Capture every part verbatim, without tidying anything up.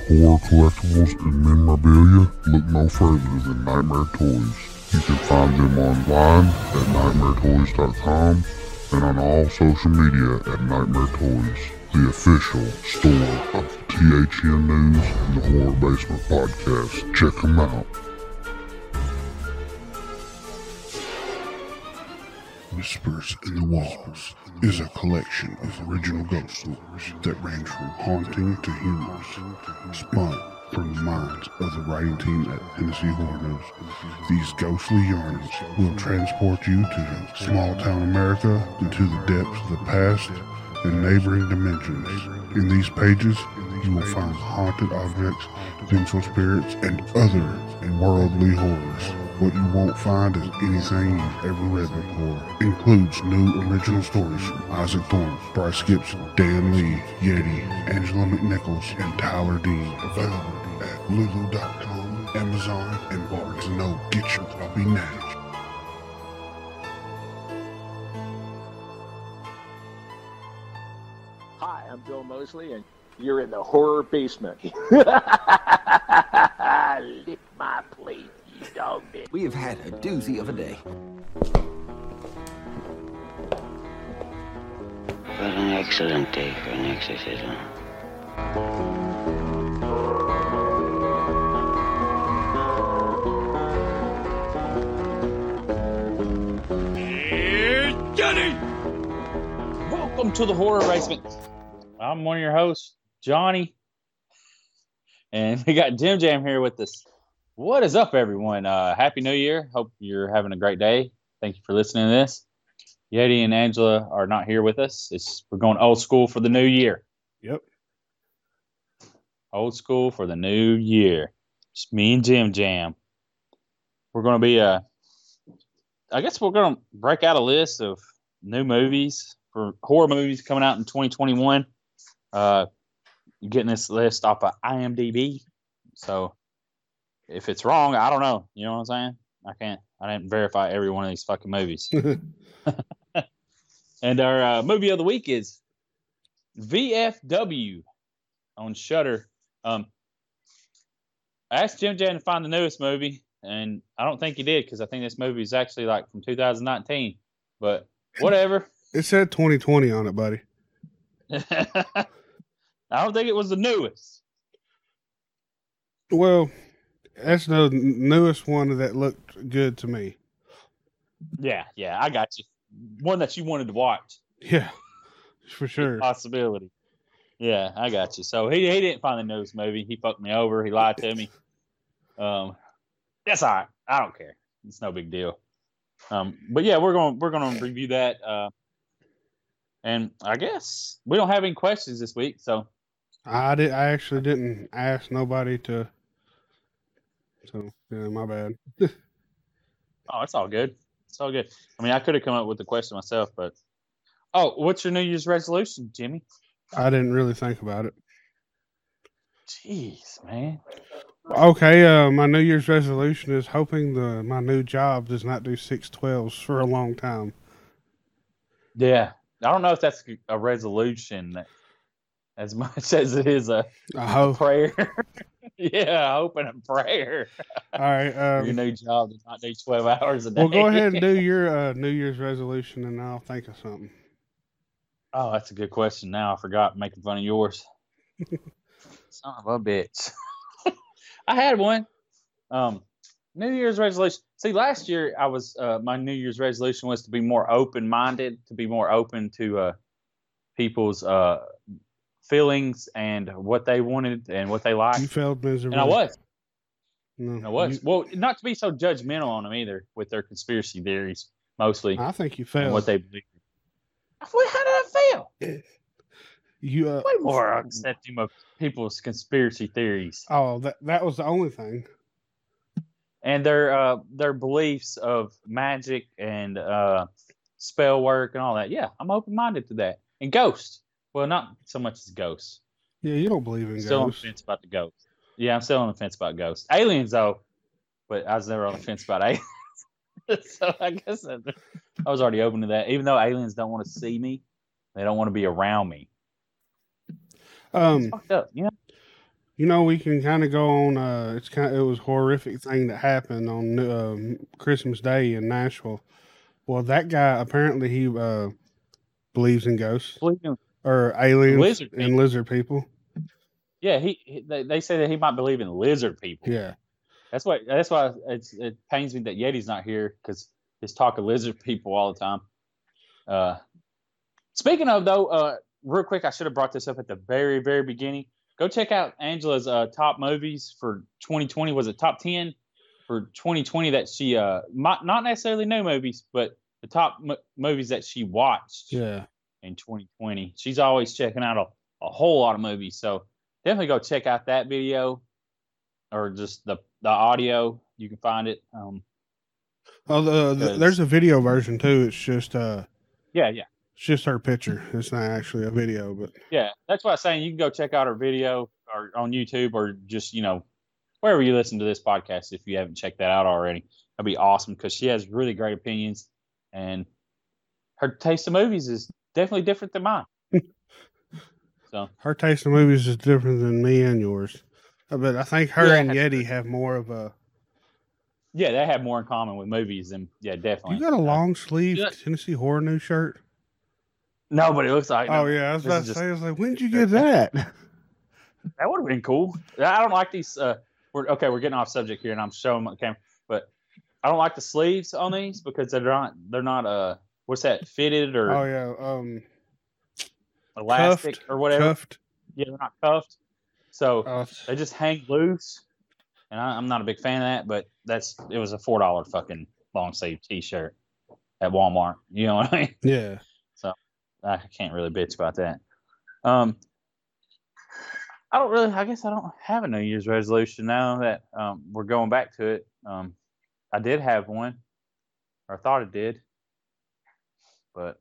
horror collectibles and memorabilia, look no further than Nightmare Toys. You can find them online at nightmare toys dot com and on all social media at Nightmare Toys, the official store of T H N News and the Horror Basement Podcast. Check them out. Whispers in the Walls is a collection of original ghost stories that range from haunting to humorous, spun from the minds of the writing team at Tennessee Horror News. These ghostly yarns will transport you to small town America into the depths of the past and neighboring dimensions. In these pages, you will find haunted objects, vengeful spirits, and other worldly horrors. What you won't find is anything you've ever read before. Includes new original stories from Isaac Thorne, Bryce Gibson, Dan Lee, Yeti, Angela McNichols, and Tyler Dean. Available at lulu dot com, Amazon, and Barnes and Noble. Get your copy now. Hi, I'm Bill Mosley, and you're in the Horror Basement. Lick my plate, you dog bitch. We have had a doozy of a day. What an excellent day for an exorcism. Hey, Johnny! Welcome to the Horror Basement. I'm one of your hosts, Johnny. And we got Jim Jam here with us. What is up, everyone? Uh, Happy New Year. Hope you're having a great day. Thank you for listening to this. Yeti and Angela are not here with us. It's We're going old school for the new year. Yep. Old school for the new year. It's me and Jim Jam. We're going to be, uh, I guess we're going to break out a list of new movies for horror movies coming out in twenty twenty-one. Uh, getting this list off of I M D B. So if it's wrong, I don't know. You know what I'm saying? I can't. I didn't verify every one of these fucking movies. And our uh, movie of the week is V F W on Shudder. Um, I asked Jim Jan to find the newest movie, and I don't think he did because I think this movie is actually like from two thousand nineteen. But whatever. It said twenty twenty on it, buddy. I don't think it was the newest. Well, that's the newest one that looked good to me. Yeah, yeah, I got you. One that you wanted to watch. Yeah, for sure. Possibility. Yeah, I got you. So he he didn't find the newest movie. He fucked me over. He lied to me. Um, that's all right. I don't care. It's no big deal. Um, but yeah, we're going we're going to review that. Uh, and I guess we don't have any questions this week. So I did. I actually didn't ask nobody to. So yeah, my bad. oh, it's all good. It's all good. I mean, I could have come up with the question myself, but oh, what's your New Year's resolution, Jimmy? I didn't really think about it. Jeez, man. Okay, uh, my New Year's resolution is hoping the my new job does not do six twelves for a long time. Yeah, I don't know if that's a resolution that, as much as it is a, I hope. a prayer. Yeah, hope and a prayer. All right, um, your new job does not do twelve hours a day. Well, go ahead and do your uh, New Year's resolution, and I'll think of something. Oh, that's a good question. Now I forgot making fun of yours. Son of a bitch. I had one. Um, New Year's resolution. See, last year I was uh, my New Year's resolution was to be more open-minded, to be more open to uh, people's uh, feelings and what they wanted and what they liked. You failed miserably. And I was. No, I was. you, Well, not to be so judgmental on them either with their conspiracy theories, mostly. I think you failed. And what they believe. Well, how did I fail? You uh, way more accepting of people's conspiracy theories. Oh, that that was the only thing. And their uh, their beliefs of magic and uh, spell work and all that. Yeah, I'm open minded to that. And ghosts. Well, not so much as ghosts. Yeah, you don't believe in still ghosts. Still on the fence about the ghosts. Yeah, I'm still on the fence about ghosts. Aliens, though. But I was never on the fence about aliens. So I guess I, I was already open to that. Even though aliens don't want to see me, they don't want to be around me. Um, it's fucked up, you know? You know, we can kind of go on. Uh, it's kind. It was a horrific thing that happened on um, Christmas Day in Nashville. Well, that guy apparently he uh, believes in ghosts Believe in or aliens lizard and people. lizard people. Yeah, he, he they, they say that he might believe in lizard people. Yeah, That's why that's why it's it pains me that Yeti's not here because he's talking lizard people all the time. Uh, speaking of though, uh, real quick, I should have brought this up at the very very beginning. Go check out Angela's uh, top movies for twenty twenty. Was it top ten for twenty twenty that she uh not not necessarily new movies, but the top m- movies that she watched yeah. in twenty twenty. She's always checking out a, a whole lot of movies, so definitely go check out that video or just the the audio. You can find it. Um, Oh, the, the, Because- there's a video version too. It's just uh, yeah, yeah. it's just her picture. It's not actually a video, but Yeah, that's why I'm saying you can go check out her video or on YouTube or just, you know, wherever you listen to this podcast if you haven't checked that out already. That'd be awesome because she has really great opinions and her taste of movies is definitely different than mine. So, her taste in movies is different than me and yours. Uh, But I think her Yeah, and that's Yeti have more of a. yeah, they have more in common with movies than, yeah, definitely. You got a Uh, long sleeve yeah. Tennessee Horror News shirt? No, but it looks like. Oh yeah, I was this about is to just- say. I was like, when did you get that? That would have been cool. I don't like these. Uh, we're okay. We're getting off subject here, and I'm showing my camera, but I don't like the sleeves on these because they're not. They're not. Uh, what's that? Fitted or Oh yeah, um, elastic cuffed or whatever. Cuffed. Yeah, they're not cuffed, so Uh, they just hang loose. And I, I'm not a big fan of that, but that's it was a four dollar fucking long sleeve T-shirt at Walmart. You know what I mean? yeah. I can't really bitch about that. Um, I don't really. I guess I don't have a New Year's resolution now that um, we're going back to it. Um, I did have one, or I thought I did, but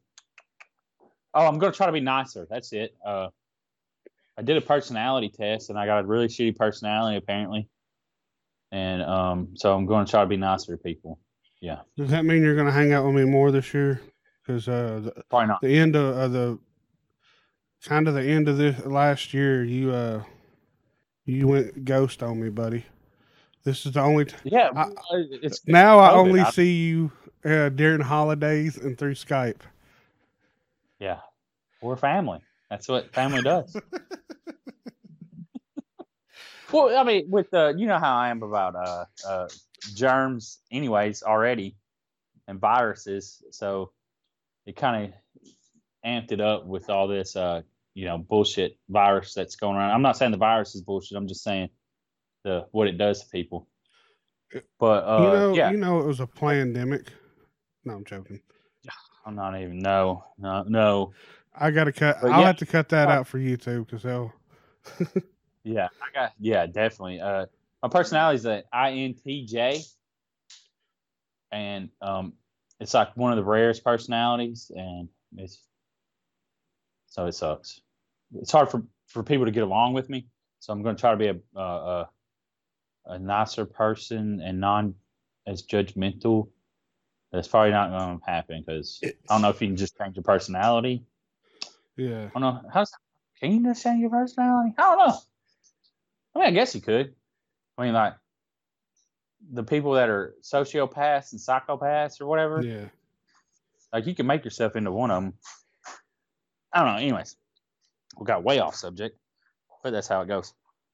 oh, I'm gonna try to be nicer. That's it. Uh, I did a personality test, and I got a really shitty personality apparently, and um, so I'm going to try to be nicer to people. Yeah, Does that mean you're going to hang out with me more this year? Because uh, the, probably not. the end of uh, the kind of the end of this last year, you uh, you went ghost on me, buddy. This is the only time. Yeah, I- uh, it's Now I COVID. only I- see you uh, during holidays and through Skype. Yeah, we're family. That's what family does. Well, I mean, with uh, you know how I am about uh, uh, germs, anyways, already, and viruses. So it kind of amped it up with all this, uh, you know, bullshit virus that's going around. I'm not saying the virus is bullshit. I'm just saying the what it does to people. But uh, you know, yeah, you know, it was a pandemic. No, I'm joking. I'm not even no, no, no. I got to cut. But I'll yeah. have to cut that Oh. out for YouTube because they'll. Yeah, I got yeah, definitely. Uh, my personality is an I N T J, and um, it's like one of the rarest personalities, and it's so it sucks. It's hard for, for people to get along with me, so I'm going to try to be a a, a a nicer person and non as judgmental. That's probably not going to happen because I don't know if you can just change your personality. Yeah. I don't know. How's can you just change your personality? I don't know. I mean, I guess you could. I mean, like the people that are sociopaths and psychopaths or whatever, Yeah. like you can make yourself into one of them. I don't know. Anyways, we got way off subject, but that's how it goes.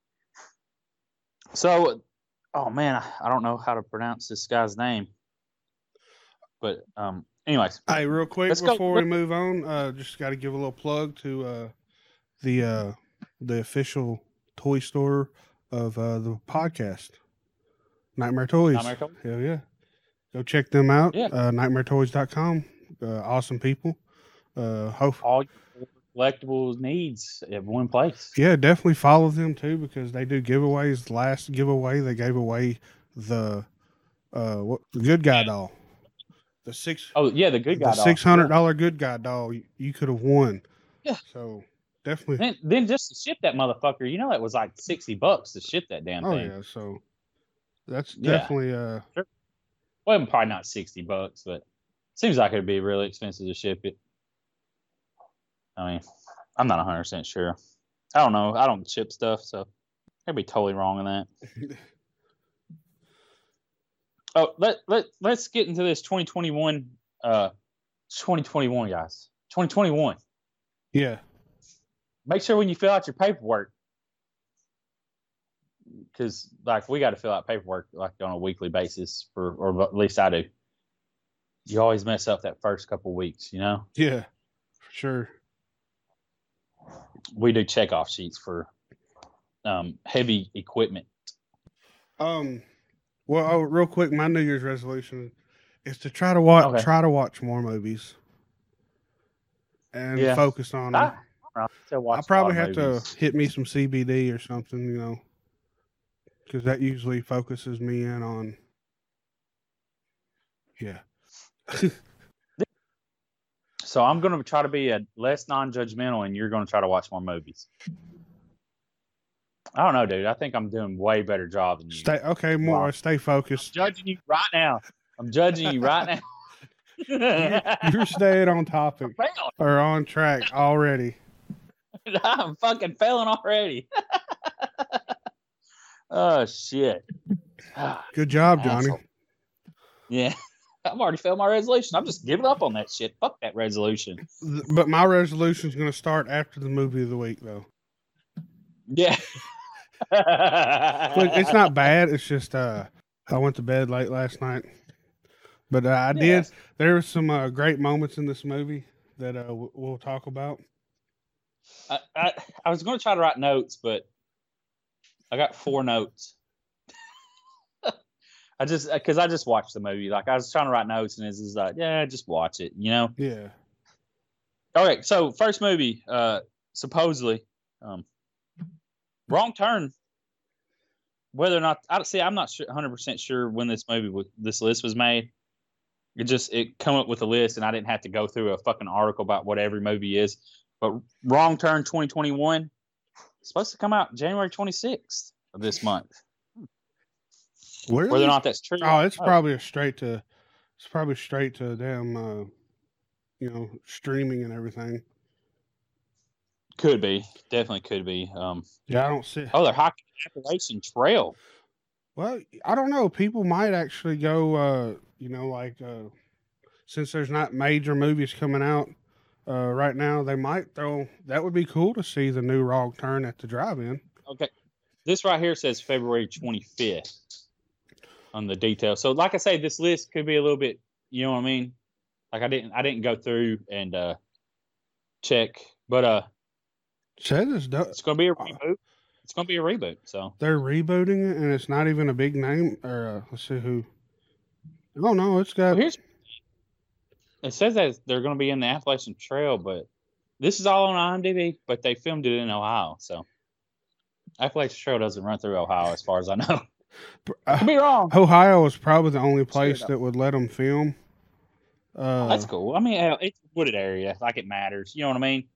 So, oh man, I, I don't know how to pronounce this guy's name, but um, anyways, Hey, real quick Let's go. before we move on, uh, just got to give a little plug to uh, the uh, the official toy store of uh, the podcast, Nightmare Toys. Nightmare Toys? Hell yeah. Go check them out. Yeah. Uh, nightmare toys dot com. Uh, awesome people. Uh, hope, all your collectibles needs in one place. yeah, definitely follow them too because they do giveaways. Last giveaway, they gave away the uh, what, the Good Guy doll. The six Oh yeah, the good guy. the doll. six hundred dollar Good Guy doll. You, you could have won. Yeah. So definitely. Then, then just to ship that motherfucker, you know, it was like sixty bucks to ship that damn Oh thing. yeah. So that's Yeah. definitely uh Well, probably not sixty bucks, but seems like it'd be really expensive to ship it. I mean, I'm not one hundred percent sure. I don't know. I don't ship stuff, so I'd be totally wrong in that. Oh, let let let's get into this twenty twenty-one. Uh, twenty twenty-one, guys. twenty twenty-one. Yeah. Make sure when you fill out your paperwork, because like we got to fill out paperwork like on a weekly basis for, or at least I do. You always mess up that first couple weeks, you know. Yeah, for sure. We do checkoff sheets for um, heavy equipment. Um, well, oh, real quick, my New Year's resolution is to try to watch Okay. try to watch more movies and Yeah. focus on them. I, I, still watch I probably a lot have of movies. to hit me some C B D or something, you know, because that usually focuses me in on. Yeah. So I'm going to try to be a less non-judgmental, and you're going to try to watch more movies. I don't know, dude. I think I'm doing way better job than you. Stay okay, more. Wow. Stay focused. I'm judging you right now. I'm judging you right now. You're, you're staying on topic or on track already. I'm fucking failing already. Oh shit! Good job, Johnny. Asshole. Yeah, I've already failed my resolution. I'm just giving up on that shit. Fuck that resolution. But my resolution is going to start after the movie of the week, though. Yeah. But it's not bad. It's just uh, I went to bed late last night. But uh, I did. Yes. There were some uh, great moments in this movie that uh, w- we'll talk about. I, I, I was going to try to write notes, but I got four notes. I just because I just watched the movie. Like I was trying to write notes, and it's just like, yeah, just watch it. You know. Yeah. All right. So first movie, uh, supposedly, um, Wrong Turn. Whether or not I see, I'm not sure, one hundred percent sure when this movie was, this list was made. It just it come up with a list, and I didn't have to go through a fucking article about what every movie is. But Wrong Turn twenty twenty-one is supposed to come out January twenty-sixth of this month. Where Whether or not that's true. Oh, it's oh. probably a straight to. It's probably straight to damn. Uh, you know, streaming and everything. Could be, definitely could be. Um, Yeah, I don't see. oh, they're Hockey Appalachian Trail. Well, I don't know. People might actually go. Uh, you know, like uh, since there's not major movies coming out uh, right now, they might throw. That would be cool to see the new Wrong Turn at the drive-in. Okay, this right here says February twenty-fifth on the details. So, like I say, this list could be a little bit. You know what I mean? Like I didn't, I didn't go through and uh, check, but uh, Says it's, do- it's going to be a reboot. It's going to be a reboot. So they're rebooting it, and it's not even a big name. Or uh, let's see who. Oh no, it's got. well, here's. It says that they're going to be in the Appalachian Trail, but this is all on IMDb. But they filmed it in Ohio, so Appalachian Trail doesn't run through Ohio, as far as I know. I could be wrong. Ohio is probably the only place Sure. that would let them film. Uh, Oh, that's cool. I mean, hell, it's a wooded area. Like, it matters. You know what I mean?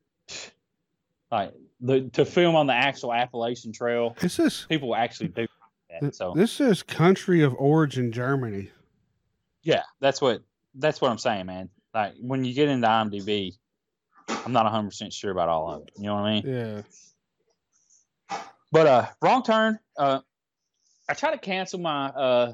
Like, the to film on the actual Appalachian Trail, This is people actually do that. So, this is country of origin Germany. yeah, that's what that's what I'm saying, man. Like, when you get into IMDb, I'm not one hundred percent sure about all of it. You know what I mean? Yeah. But uh, Wrong Turn. Uh, I try to cancel my uh,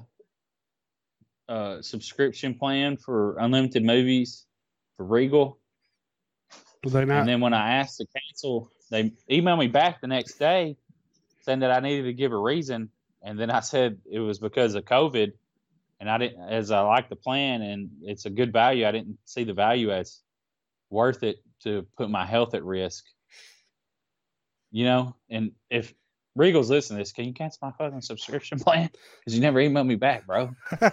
uh, subscription plan for unlimited movies for Regal. But they not. And then when I asked to cancel, they emailed me back the next day saying that I needed to give a reason. And then I said it was because of COVID. And I didn't, as I like the plan and it's a good value, I didn't see the value as worth it to put my health at risk. You know, and if Regal's listening to this, can you cancel my fucking subscription plan? Because you never emailed me back, bro.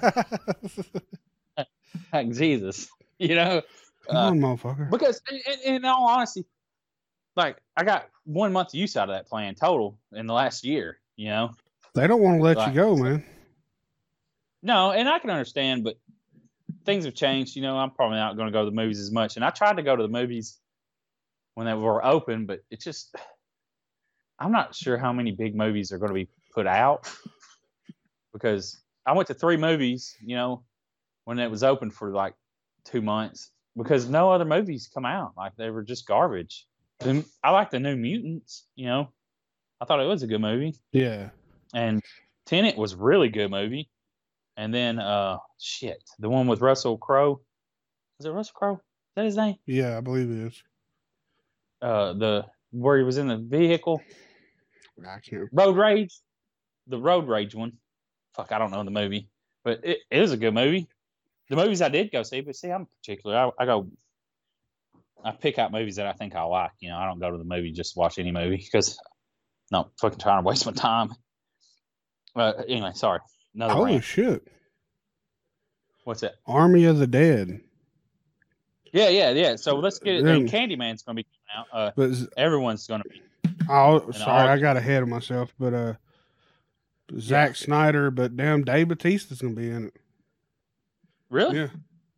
Like, Jesus, you know? Come Uh, on, motherfucker. Because, in, in, in all honesty, like, I got one month of use out of that plan total in the last year, you know? They don't want to let Like- you go, man. No, and I can understand, but things have changed. You know, I'm probably not going to go to the movies as much. And I tried to go to the movies when they were open, but it's just, I'm not sure how many big movies are going to be put out because I went to three movies, you know, when it was open for like two months because no other movies come out. Like, they were just garbage. And I like the New Mutants, you know, I thought it was a good movie. Yeah. And Tenet was a really good movie. And then, uh, shit, the one with Russell Crowe. Is it Russell Crowe? Is that his name? Yeah, I believe it is. Uh, the where he was in the vehicle. I can't. Road Rage. The Road Rage one. Fuck, I don't know the movie, but it, it is a good movie. The movies I did go see, but see, I'm particular. I, I go, I pick out movies that I think I like. You know, I don't go to the movie just to watch any movie because no fucking trying to waste my time. Uh, anyway, sorry. Another Holy rant. shit. What's that? Army of the Dead. Yeah, yeah, yeah. So let's get it. Then- And Candyman's going to be coming out. Uh, But z- everyone's going to be. oh, And sorry, all- I got ahead of myself. But uh, Zack Yeah. Snyder, but damn, Dave Bautista's gonna be in it. Really? Yeah.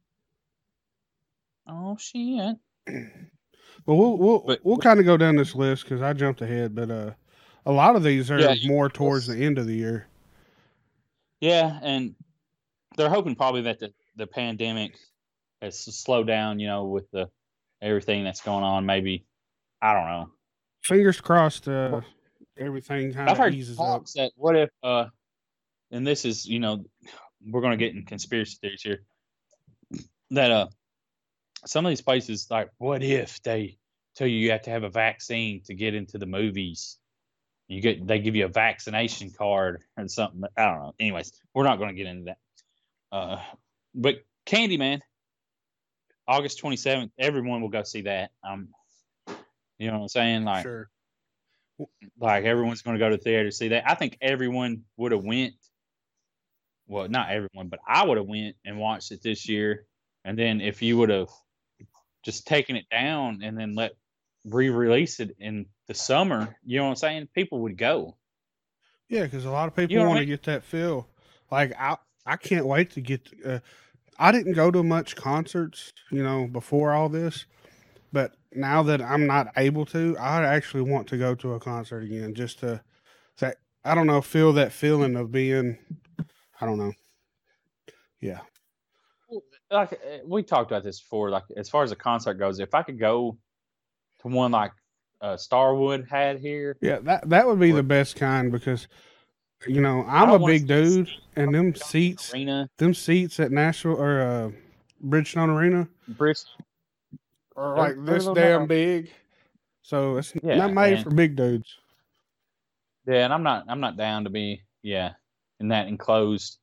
Oh, shit. Well, we'll we'll, But- we'll kind of go down this list because I jumped ahead. But uh, a lot of these are Yeah, more towards let's- the end of the year. Yeah, and they're hoping probably that the, the pandemic has slowed down, you know, with the everything that's going on. Maybe, I don't know. Fingers crossed. Uh, everything kind I've of heard eases up. talks that what if, uh, and this is, you know, we're going to get in conspiracy theories here, that uh, some of these places, like, what if they tell you you have to have a vaccine to get into the movies? You get, they give you a vaccination card or something. I don't know. Anyways, we're not going to get into that. Uh, but Candyman, August twenty-seventh, everyone will go see that. Um, you know what I'm saying? Like, Sure. like everyone's going to go to the theater to see that. I think everyone would have went. Well, not everyone, but I would have went and watched it this year. And then if you would have just taken it down and then let re-release it in the summer, you know what I'm saying? People would go. Yeah, because a lot of people You know what I want to mean? get that feel. Like I, I can't wait to get. Uh, I didn't go to much concerts, you know, before all this, but now that I'm not able to, I actually want to go to a concert again, just to, that I don't know, feel that feeling of being. I don't know. Yeah. Like uh, we talked about this before. Like as far as a concert goes, if I could go to one like uh, Starwood had here, Yeah, that that would be Or- the best kind because, you know, I I'm a don't wanna big see dude, and them seats, Arena, them seats at Nashville or uh, Bridgestone Arena Bristol. are They're- like they're a this little damn narrow. big, so it's Yeah, not made and- for big dudes. Yeah, and I'm not I'm not down to be yeah in that enclosed.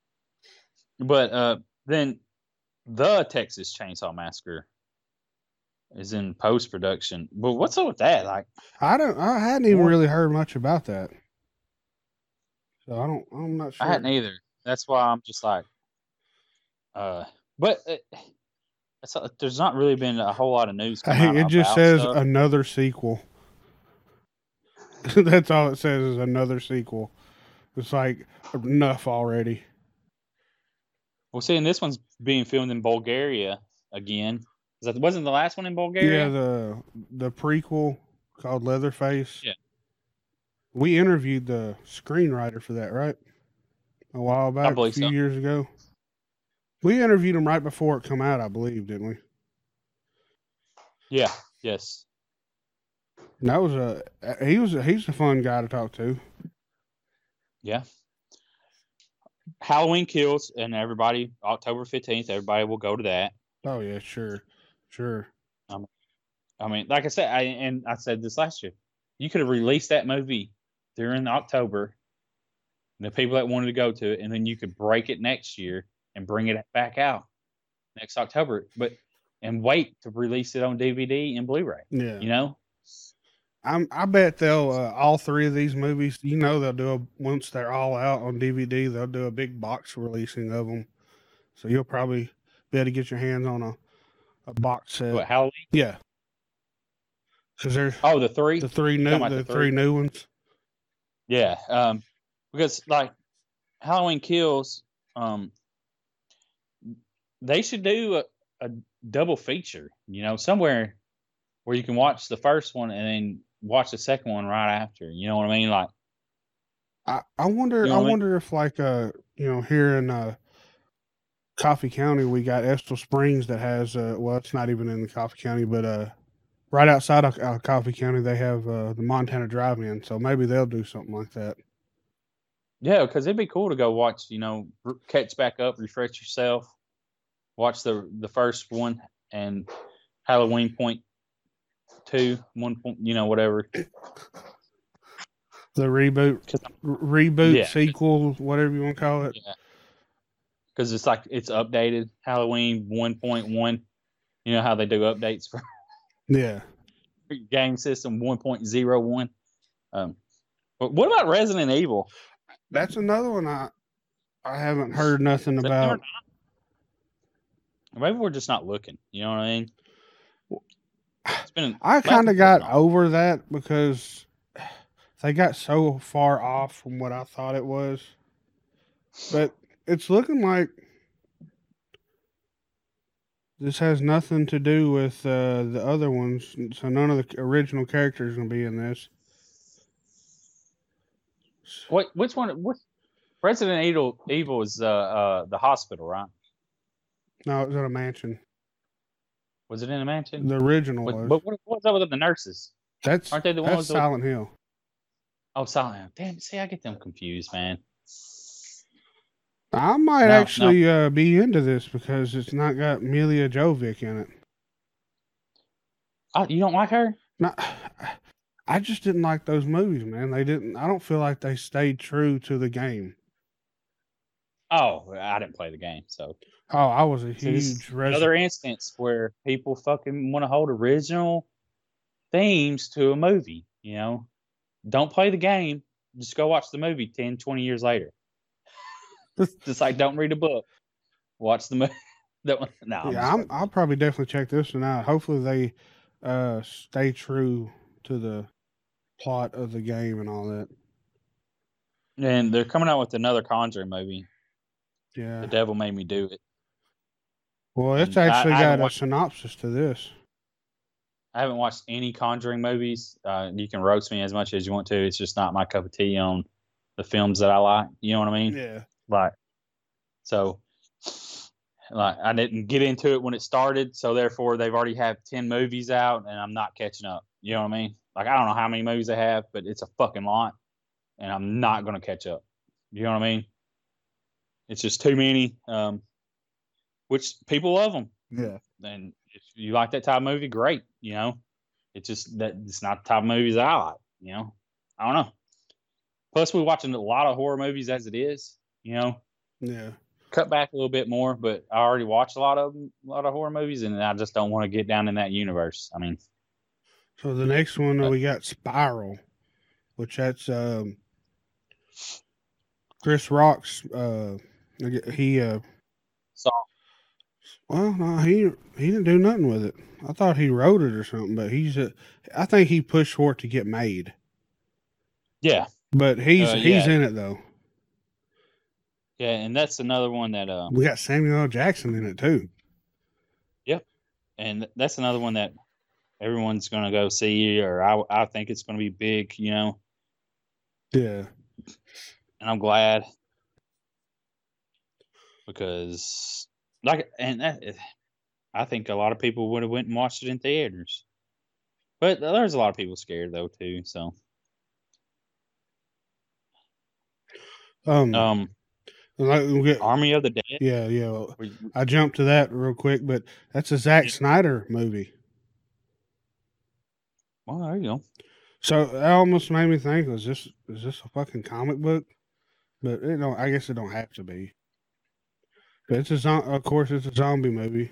But uh, then the Texas Chainsaw Massacre is in post production. But what's up with that? Like, I don't, I hadn't even What? really heard much about that, so I don't, I'm not sure. I hadn't either. That's why I'm just like, uh, but uh, it's, uh, there's not really been a whole lot of news. Come out Hey, it just about says stuff. another sequel. That's all it says is another sequel. It's like enough already. Well, see, and this one's being filmed in Bulgaria again. Is that wasn't the last one in Bulgaria? Yeah, the the prequel called Leatherface. Yeah. We interviewed the screenwriter for that, right? A while back, a believe few so. years ago. We interviewed him right before it come out, I believe, didn't we? Yeah. Yes. And that was a he was a, he's a fun guy to talk to. Yeah. Halloween Kills, and everybody, October fifteenth, everybody will go to that. Oh yeah, sure, sure. I mean, like I said, I and I said this last year, you could have released that movie during October, the people that wanted to go to it, and then you could break it next year and bring it back out next October, but and wait to release it on D V D and Blu-ray. Yeah, You know, I'm. I bet they'll uh, all three of these movies. You know, they'll do a once they're all out on D V D. They'll do a big box releasing of them, so you'll probably be able to get your hands on a, a box set. what Halloween? Yeah, because there's Oh, the three. the three new talking about the the three three? new ones. Yeah, um, because like Halloween Kills, um, they should do a, a double feature. You know, somewhere where you can watch the first one and then watch the second one right after. You know what I mean? Like, I, I wonder. You know I what I mean? wonder if like uh you know here in uh Coffee County we got Estill Springs that has uh well it's not even in the Coffee County but uh right outside of uh, Coffee County, they have uh, the Montana Drive-In, so maybe they'll do something like that. Yeah, because it'd be cool to go watch, you know, r- catch back up, refresh yourself, watch the the first one and Halloween point two, one point, you know, whatever. The reboot, 'Cause- r- reboot, Yeah. sequel, whatever you want to call it. Yeah. Because it's like it's updated Halloween one point one. You know how they do updates for Yeah. your game system one point oh one. Um, but what about Resident Evil? That's another one I I haven't heard nothing Is that there or about. not? Maybe we're just not looking. You know what I mean? It's been. I last kind of week got was not. over that because they got so far off from what I thought it was. But it's looking like this has nothing to do with uh, the other ones, so none of the original characters gonna be in this. What? Which one? What? Resident Evil. Evil is uh, uh the hospital, right? No, it was at a mansion. Was it in a mansion? The original But, was. but what, what's up with the nurses? That's aren't they the that's ones that- Silent Hill. Oh, Silent Hill. Damn, see, I get them confused, man. I might No, actually Uh, be into this because it's not got Mila Jovovich in it. Oh, you don't like her? Not, I just didn't like those movies, man. They didn't. I don't feel like they stayed true to the game. Oh, I didn't play the game, so. Oh, I was a So this is huge Resident. another instance where people fucking want to hold original themes to a movie, you know? Don't play the game. Just go watch the movie ten, twenty years later. Just like don't read a book. Watch the movie. That one. No, I'm Yeah, just I'm, fucking- I'll probably definitely check this one out. Hopefully, they uh, stay true to the plot of the game and all that. And they're coming out with another Conjuring movie. Yeah. The Devil Made Me Do It. Well, it's and I- actually I haven't got a watched- synopsis to this. I haven't watched any Conjuring movies. Uh, you can roast me as much as you want to. It's just not my cup of tea on the films that I like. You know what I mean? Yeah. Like, so, like, I didn't get into it when it started, so therefore they've already have ten movies out, and I'm not catching up. You know what I mean? Like, I don't know how many movies they have, but it's a fucking lot, and I'm not gonna catch up. You know what I mean? It's just too many. Um, which people love them, Yeah. and if you like that type of movie, great. You know, it's just that it's not the type of movies I like. You know, I don't know. Plus, we're watching a lot of horror movies as it is. You know, Yeah. cut back a little bit more, but I already watched a lot of them, a lot of horror movies, and I just don't want to get down in that universe. I mean, So the next one uh, we got Spiral, which that's um, Chris Rock's. Uh, he uh, so well, no, he he didn't do nothing with it. I thought he wrote it or something, but he's. Uh, I think he pushed for it to get made. yeah, But he's Uh, he's yeah. in it though. yeah, and that's another one that uh, We got Samuel L. Jackson in it too. and that's another one that everyone's gonna go see, or I I think it's gonna be big. You know, Yeah. and I'm glad because like and that, I think a lot of people would have went and watched it in theaters, but there's a lot of people scared though too. So Um. um, like, we get- Army of the Dead. yeah, yeah. well, we- I jumped to that real quick, but that's a Zack Snyder movie. Well, there you go. So that almost made me think: is this is this a fucking comic book? But it don't. I guess it don't have to be. But it's a zo- of course it's a zombie movie.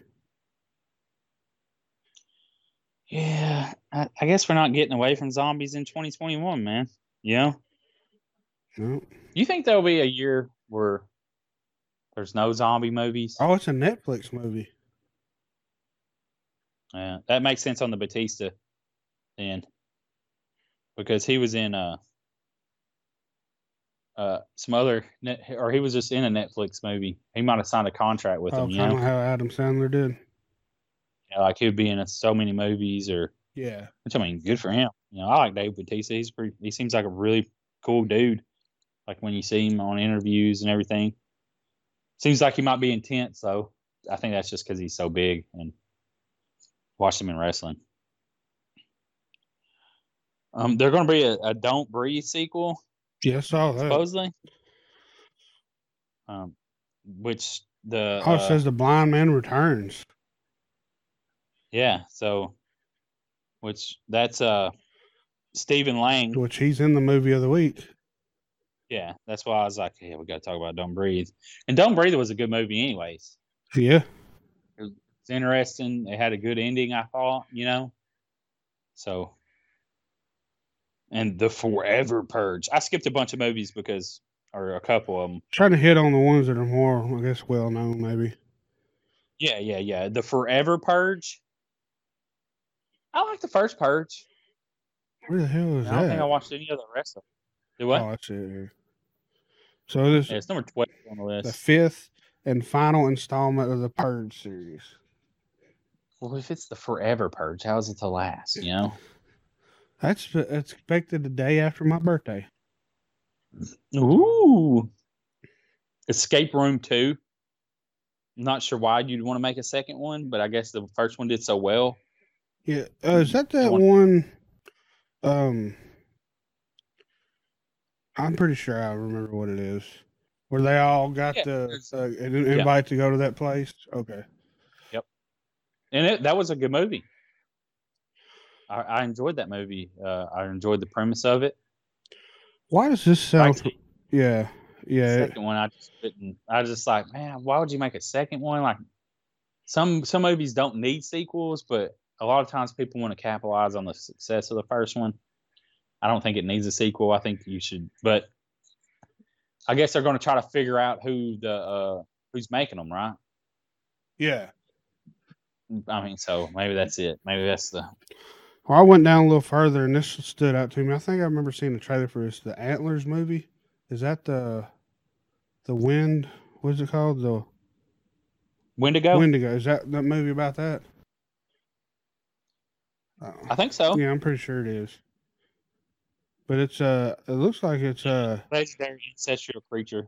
Yeah, I, I guess we're not getting away from zombies in twenty twenty-one, man. You know, No. you think there'll be a year where there's no zombie movies? Oh, it's a Netflix movie. Yeah, that makes sense on the Batista then, because he was in uh uh some other net, or he was just in a Netflix movie. He might have signed a contract with Oh, them, you kind of know, how Adam Sandler did. yeah, like he would be in so many movies, or Yeah. which I mean, good for him. You know, I like Dave Bautista. He's pretty. He seems like a really cool dude. Like when you see him on interviews and everything, seems like he might be intense though. I think that's just because he's so big and watched him in wrestling. Um, they're going to be a, a Don't Breathe sequel, Yeah, I saw that. supposedly. Um, which the Oh, it uh, says the blind man returns. yeah, so which that's uh Stephen Lang. Which he's in the movie of the week. Yeah, that's why I was like, yeah, we got to talk about Don't Breathe. And Don't Breathe was a good movie, anyways. Yeah. It was interesting. It had a good ending, I thought. You know, so. And the Forever Purge. I skipped a bunch of movies because, or a couple of them. Trying to hit on the ones that are more, I guess, well known, maybe. Yeah, yeah, yeah. The Forever Purge. I like the first Purge. Where the hell is I that? don't think I watched any of the rest of them. Do what? Oh, that's it here. So this Yeah, it's number twelve on the list. the fifth and final installment of the Purge series. Well, if it's the Forever Purge, how is it to last? You know. That's that's expected the day after my birthday. Ooh. Escape Room two. Not sure why you'd want to make a second one, but I guess the first one did so well. Yeah, uh, is that that One. one? Um, I'm pretty sure I remember what it is. Where they all got Yeah, the it's- uh, an invite to go to that place. Okay. And it, that was a good movie. I, I enjoyed that movie. Uh, I enjoyed the premise of it. Why does this sound? Like, Yeah, the yeah. second one, I just didn't. I was just like, man, why would you make a second one? Like, some some movies don't need sequels, but a lot of times people want to capitalize on the success of the first one. I don't think it needs a sequel. I think you should, but I guess they're going to try to figure out who the uh, who's making them, right? Yeah. I mean, so maybe that's it. Maybe that's the. Well, I went down a little further, and this stood out to me. I think I remember seeing the trailer for this, the Antlers movie. Is that the the Wind? What's it called? The Wendigo? Wendigo. Is that that movie about that? Uh, I think so. yeah, I'm pretty sure it is. But it's uh, it looks like it's uh, Legendary ancestral creature.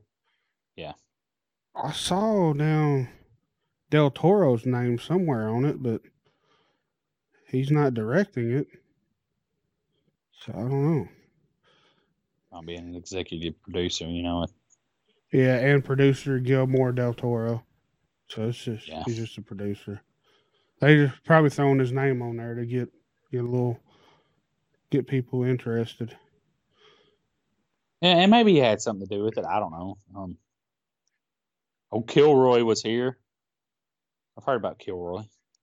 I saw down Del Toro's name somewhere on it, but he's not directing it. So I don't know. I'll be an executive producer, you know. Yeah, and producer Gilmore Del Toro. So it's just Yeah. he's just a producer. They just probably throwing his name on there to get get a little get people interested. Yeah, and maybe he had something to do with it. I don't know. Um, oh, Kilroy was here. I've heard about Kilroy.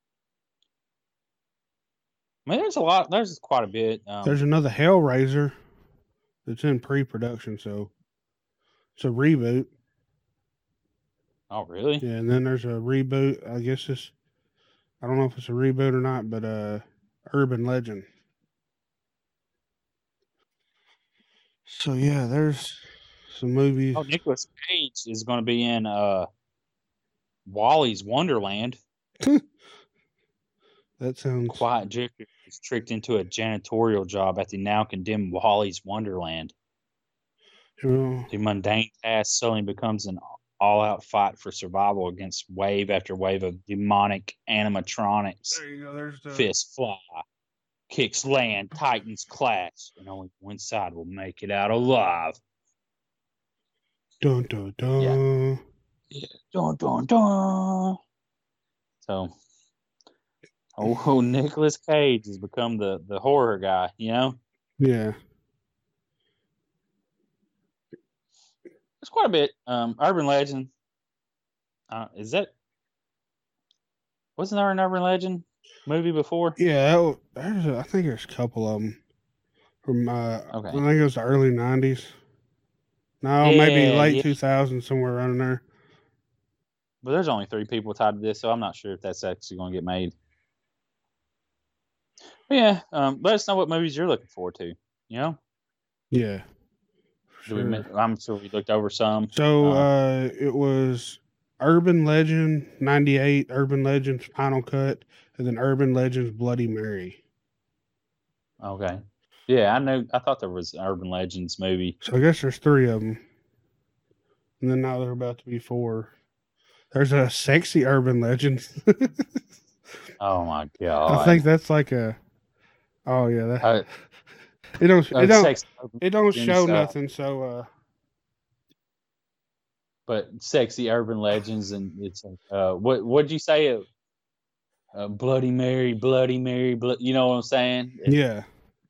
I mean, there's a lot. There's quite a bit. Um, There's another Hellraiser that's in pre-production, so it's a reboot. oh, really? Yeah, and then there's a reboot. I guess it's I don't know if it's a reboot or not, but uh, Urban Legend. So yeah, there's some movies. Oh, Nicolas Cage is going to be in uh, Wally's Wonderland. That sounds Quiet Joker is tricked into a janitorial job at the now condemned Wally's Wonderland. well, The mundane task suddenly becomes an all-out fight for survival against wave after wave of demonic animatronics. there you go. There's the Fists fly, kicks land, titans clash, and only one side will make it out alive. dun dun dun. Dun dun dun. So, oh, oh Nicolas Cage has become the the horror guy. You know, Yeah. there's quite a bit. Um, Urban Legend. Uh, is that? Wasn't there an Urban Legend movie before? Yeah, that, wa- there's a, I think there's a couple of them from uh, Okay. I think it was the early nineties. No, maybe Yeah, late yeah. two thousands, somewhere around there. But there's only three people tied to this, so I'm not sure if that's actually going to get made. But yeah, um, let us know what movies you're looking forward to. You know, Yeah. Do we, Sure. men- I'm sure we looked over some. So Uh, uh, it was Urban Legend ninety-eight, Urban Legends Final Cut, and then Urban Legends Bloody Mary. Okay. Yeah, I know. I thought there was an Urban Legends movie. So I guess there's three of them. And then now there are about to be four. There's a Sexy Urban Legend. Oh my god! I think that's like a. Oh yeah, that, Uh, It don't. uh, It don't. Sex, It don't show uh, nothing. So, uh, but sexy urban legends, and it's uh, what what'd you say? Uh, uh, Bloody Mary, Bloody Mary, blo- you know what I'm saying? It- yeah.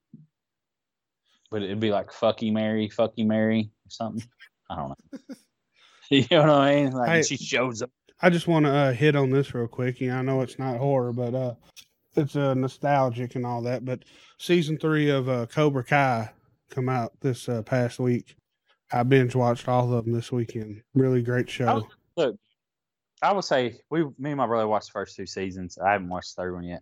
But it'd be like Fucky Mary, Fucky Mary, or something. I don't know. You know what I mean? Like Hey, she shows up. I just want to uh, hit on this real quick. You know, I know it's not horror, but uh, it's uh, nostalgic and all that. But season three of uh, Cobra Kai come out this uh, past week. I binge watched all of them this weekend. Really great show. Oh, look, I would say we, me and my brother watched the first two seasons. I haven't watched the third one yet.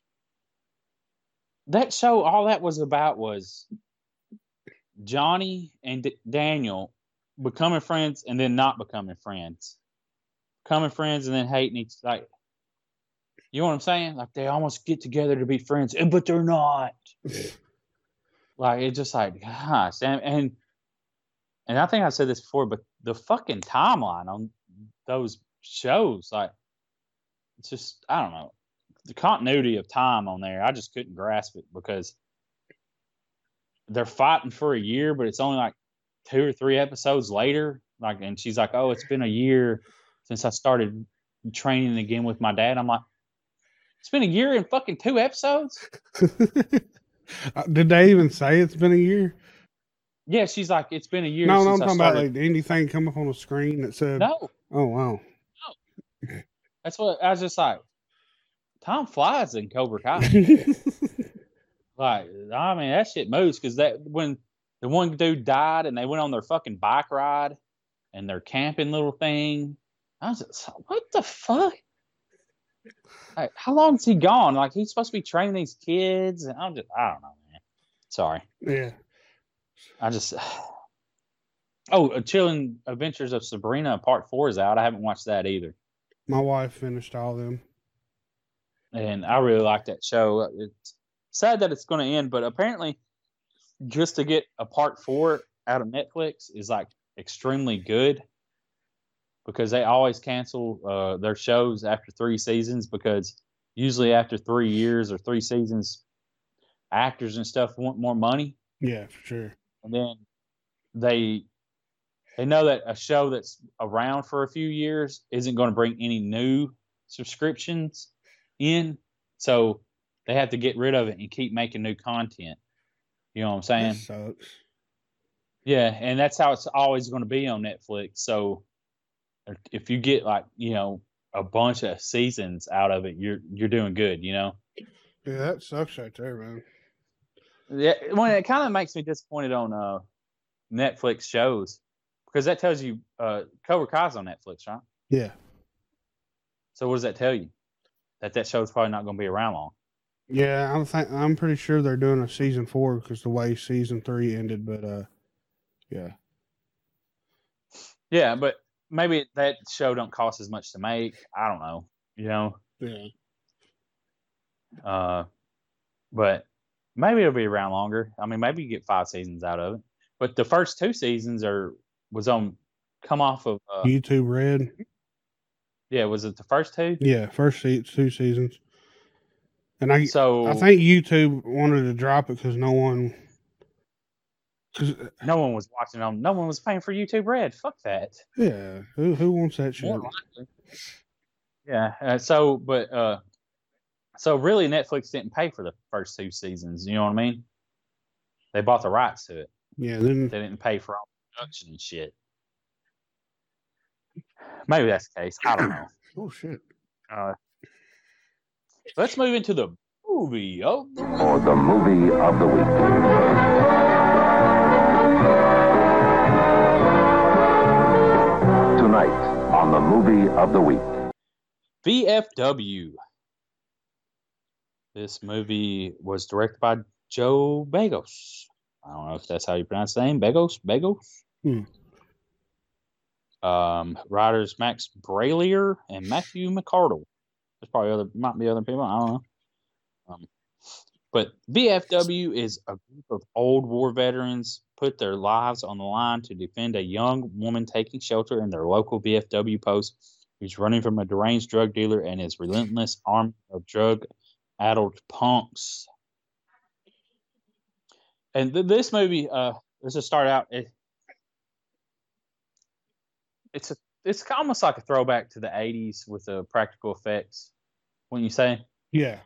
That show, all that was about was Johnny and D- Daniel becoming friends and then not becoming friends, becoming friends and then hating each like. You know what I'm saying? Like they almost get together to be friends, and but they're not. Like it's just like gosh, and, and and I think I said this before, but the fucking timeline on those shows, like it's just I don't know the continuity of time on there. I just couldn't grasp it because they're fighting for a year, but it's only like two or three episodes later. Like, and she's like, "Oh, it's been a year since I started training again with my dad." I'm like, "It's been a year and fucking two episodes." Did they even say it's been a year? Yeah, she's like, "It's been a year." No, no, I'm since I talking about started. like anything come up on the screen that said. No, Oh wow. that's what I was just like. Time flies in Cobra Kai. Like, I mean, that shit moves because that when the one dude died and they went on their fucking bike ride and their camping little thing, I was just, what the fuck? Like, how long is he gone? Like, he's supposed to be training these kids, and I'm just, I don't know, man. Sorry, Yeah. I just. Oh, Chilling Adventures of Sabrina Part Four is out. I haven't watched that either, My wife finished all them. and I really like that show. It's sad that it's going to end, but apparently, just to get a Part Four out of Netflix is like extremely good because they always cancel uh, their shows after three seasons because usually after three years or three seasons, actors and stuff want more money, Yeah, for sure. and then they they know that a show that's around for a few years isn't going to bring any new subscriptions in, so they have to get rid of it and keep making new content. You know what I'm saying? That sucks. Yeah, and that's how it's always going to be on Netflix. So if you get like, you know, a bunch of seasons out of it, you're you're doing good, you know? Yeah, that sucks right there, man. Yeah, well, it kind of makes me disappointed on uh, Netflix shows because that tells you uh, Cobra Kai's on Netflix, right? Yeah. So what does that tell you? That that show's probably not going to be around long. Yeah, I'm think I'm pretty sure they're doing a season four because the way season three ended, but uh, yeah. Yeah, but maybe that show don't cost as much to make. I don't know, you know. Yeah. Uh, but maybe it'll be around longer. I mean, maybe you get five seasons out of it. But the first two seasons are was on come off of uh, YouTube Red. yeah. Was it the first two? Yeah, first se- two seasons. And I So I think YouTube wanted to drop it because no one. Cause, no one was watching them. No one was paying for YouTube Red. Fuck that. yeah, who who wants that shit? More likely. Yeah. Uh, so, but uh, so really, Netflix didn't pay for the first two seasons. You know what I mean? They bought the rights to it. Yeah, then They didn't pay for all the production and shit. Maybe that's the case. I don't know. oh shit. Uh, let's move into the movie of the week. Or the movie of the week. Tonight on the movie of the week. V F W. This movie was directed by Joe Begos. I don't know if that's how you pronounce the name. Begos? Begos? Hmm. Um, writers Max Bralier and Matthew McCardle. There's probably other, might be other people. I don't know. Um, but V F W is a group of old war veterans put their lives on the line to defend a young woman taking shelter in their local V F W post who's running from a deranged drug dealer and his relentless army of drug-addled punks. And th- this movie, uh, let's just start out. It, it's a, it's almost like a throwback to the eighties with the practical effects. When you say, Yeah.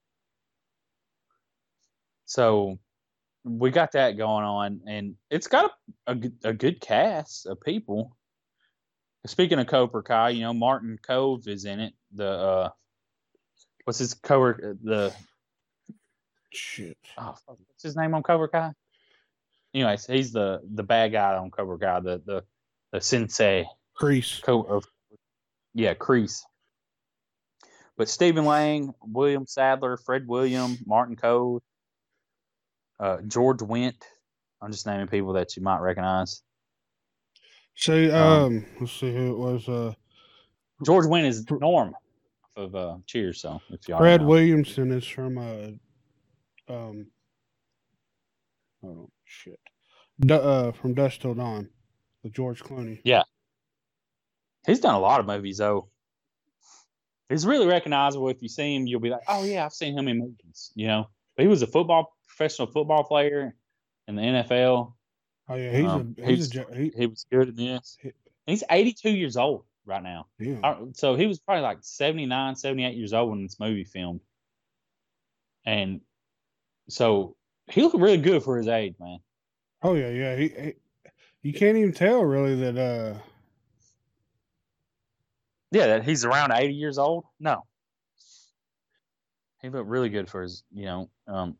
so we got that going on, and it's got a, a, good- a good cast of people. Speaking of Cobra Kai, you know, Martin Cove is in it. The uh, what's his Cobra? The Shit. oh, what's his name on Cobra Kai? Anyways, he's the the bad guy on Cobra Kai, the the the sensei. Crease. Co- of, yeah, Kreese. But Stephen Lang, William Sadler, Fred William, Martin Code, uh, George Wendt. I'm just naming people that you might recognize. See, Um, um, let's see who it was. Uh, George Wendt is Norm of uh, Cheers. So if y'all Fred don't know. Williamson is from uh, um, oh shit, D- uh, from Dusk Till Dawn with George Clooney. Yeah, he's done a lot of movies though. He's really recognizable. If you see him, you'll be like, "Oh yeah, I've seen him in movies." You know, but he was a football professional football player in the N F L. Oh yeah, he's Um, a he's he's, a he, he was good in this. he- He's eighty-two years old right now. yeah. Uh, So he was probably like seventy-nine, seventy-eight years old when this movie filmed. And so he looked really good for his age, man. Oh yeah, yeah. He, he you can't even tell really that uh Yeah, that he's around eighty years old. No. He looked really good for his, you know. Um,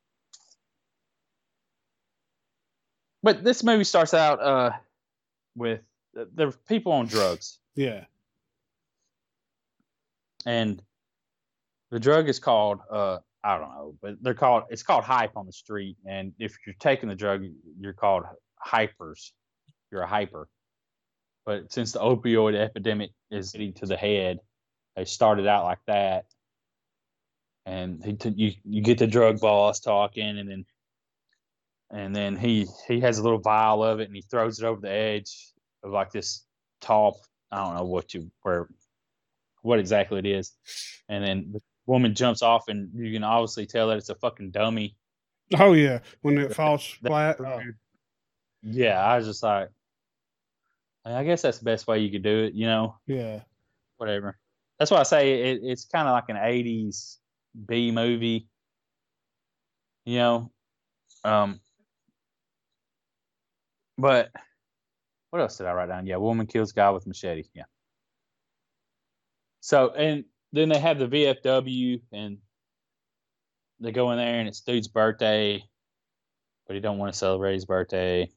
but this movie starts out uh, with there are people on drugs. yeah. And the drug is called uh, I don't know, but they're called it's called hype on the street. And if you're taking the drug, you're called hypers. You're a hyper. But since the opioid epidemic is getting to the head, they started out like that. And he t- you you get the drug boss talking, and then and then he he has a little vial of it, and he throws it over the edge of like this tall. I don't know what you where what exactly it is, and then the woman jumps off, and you can obviously tell that it's a fucking dummy. Oh yeah, when it falls flat. Oh. Yeah, I was just like, I guess that's the best way you could do it, you know. Yeah. Whatever. That's why I say it, it's kind of like an eighties B movie, you know. Um, but what else did I write down? Yeah, woman kills guy with machete. Yeah. So and then they have the V F W, and they go in there, and it's dude's birthday, but he don't want to celebrate his birthday.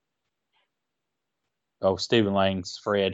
Oh, Stephen Lang's Fred.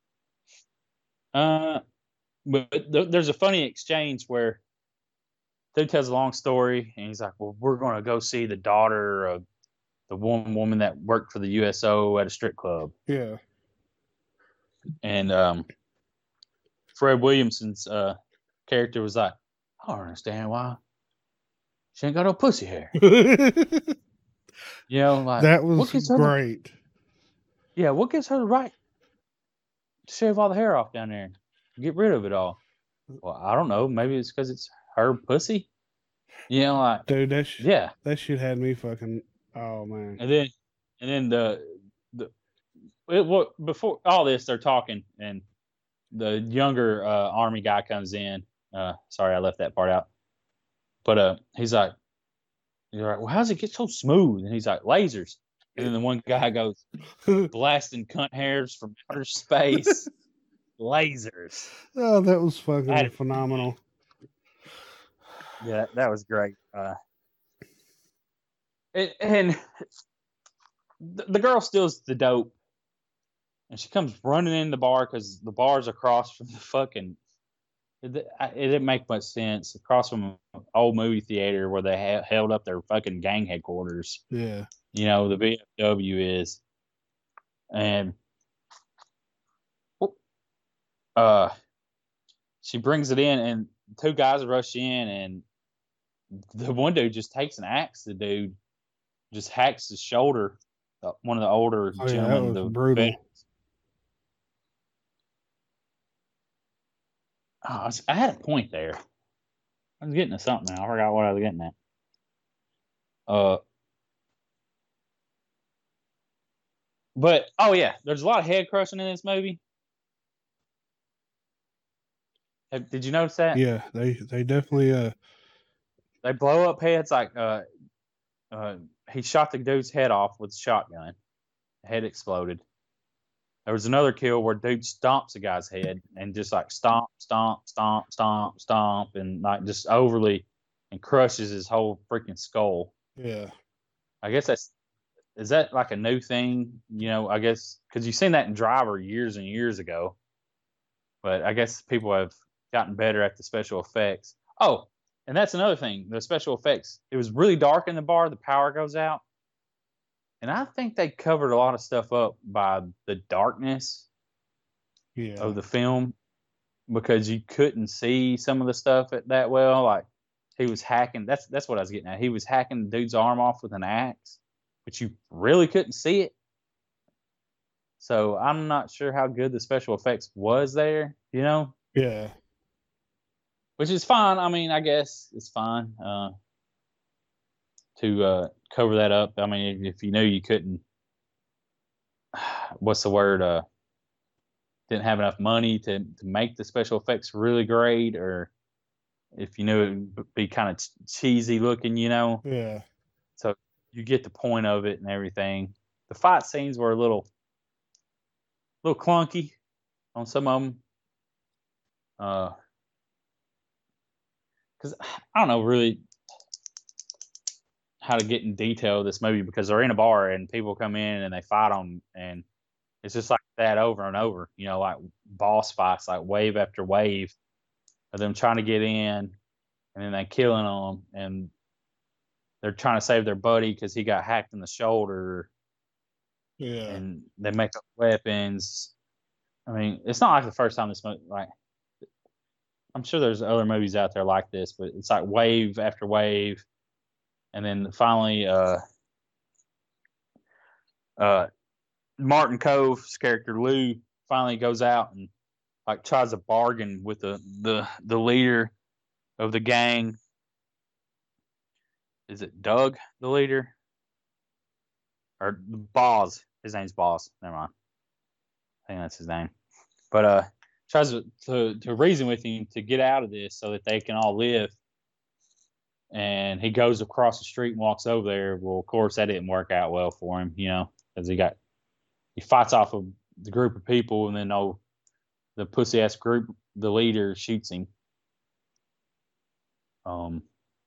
Uh, but th- there's a funny exchange where dude tells a long story, and he's like, "Well, we're going to go see the daughter of the one woman that worked for the U S O at a strip club." Yeah. And um, Fred Williamson's uh, character was like, "I don't understand why she ain't got no pussy hair." that You know, like was what gives her great. The, yeah, what gives her the right to shave all the hair off down there, and get rid of it all? Well, I don't know. Maybe it's because it's her pussy. You know, like Dude, that sh- yeah. that shit had me fucking. Oh man. And then, and then the the it, what before all this they're talking, and the younger uh, army guy comes in. Uh, sorry, I left that part out. But uh, he's like, "You're like, well, how does it get so smooth?" And he's like, "Lasers." And then the one guy goes, "Blasting cunt hairs from outer space, lasers." Oh, that was fucking I- phenomenal. Yeah, that, that was great. Uh, and, and the, the girl steals the dope, and she comes running in the bar because the bar's across from the fucking. It, it didn't make much sense. Across from an old movie theater where they ha- held up their fucking gang headquarters. Yeah. You know, the V F W is. And uh, she brings it in, and two guys rush in, and the one dude just takes an axe. The dude just hacks his shoulder. Uh, one of the older Oh, yeah, that gentlemen. was the brutal. veterans. Oh, I, was, I had a point there. I was getting to something now. I forgot what I was getting at. Uh, But oh yeah, there's a lot of head crushing in this movie. Have- Did you notice that? Yeah, they they definitely uh They blow up heads like uh, uh, he shot the dude's head off with a shotgun. The head exploded. There was another kill where dude stomps a guy's head and just like stomp, stomp, stomp, stomp, stomp, and like just overly and crushes his whole freaking skull. yeah. I guess that's is that like a new thing? You know, I guess because you've seen that in Driver years and years ago, but I guess people have gotten better at the special effects. Oh, and that's another thing. The special effects. It was really dark in the bar. The power goes out. And I think they covered a lot of stuff up by the darkness Yeah. of the film because you couldn't see some of the stuff that well. Like he was hacking. That's that's what I was getting at. He was hacking the dude's arm off with an axe, but you really couldn't see it. So I'm not sure how good the special effects was there, you know, Yeah. which is fine. I mean, I guess it's fine uh, to uh, cover that up. I mean, if you knew you couldn't, what's the word? Uh, didn't have enough money to, to make the special effects really great, or if you knew it would be kind of ch- cheesy looking, you know. Yeah. So you get the point of it and everything. The fight scenes were a little, little clunky on some of them. Uh, because I don't know really how to get in detail of this movie because they're in a bar and people come in and they fight them and it's just like that over and over, you know, like boss fights, like wave after wave of them trying to get in and then they killing them and they're trying to save their buddy because he got hacked in the shoulder Yeah. and they make up weapons. I mean, it's not like the first time this movie, like, I'm sure there's other movies out there like this, but it's like wave after wave. And then finally, uh, uh, Martin Cove's character Lou finally goes out and like tries to bargain with the the the leader of the gang. Is it Doug, the leader, or Boz? His name's Boz. Never mind. I think that's his name. But uh, tries to, to to reason with him to get out of this so that they can all live. And he goes across the street and walks over there. Well, of course, that didn't work out well for him, you know, because he got he fights off of the group of people, and then oh, the pussy ass group, the leader shoots him. Um.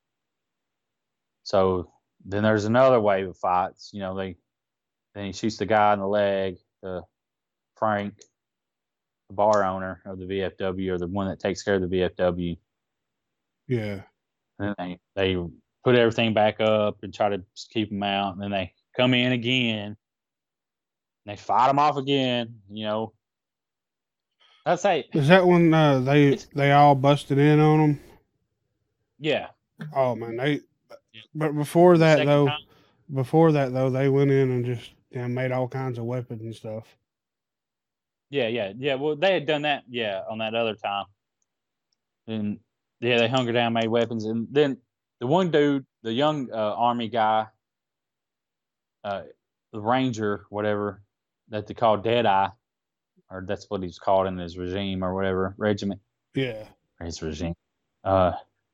So then there's another wave of fights. You know, they then he shoots the guy in the leg, the Frank, the bar owner of the V F W, or the one that takes care of the V F W. Yeah. And then they, they put everything back up and try to keep them out. And then they come in again. And they fight them off again. You know, that's say. Is that when uh, they It's- they all busted in on them? Yeah. Oh man, they. But before that Second though, time. before that though, they went in and just you know, made all kinds of weapons and stuff. Yeah, yeah, yeah. Well, they had done that, yeah, on that other time. And yeah, they hunkered down, made weapons, and then the one dude, the young uh, army guy, uh, the ranger, whatever that they call Deadeye, or that's what he's called in his regime or whatever regiment, Yeah. or his regime. Uh,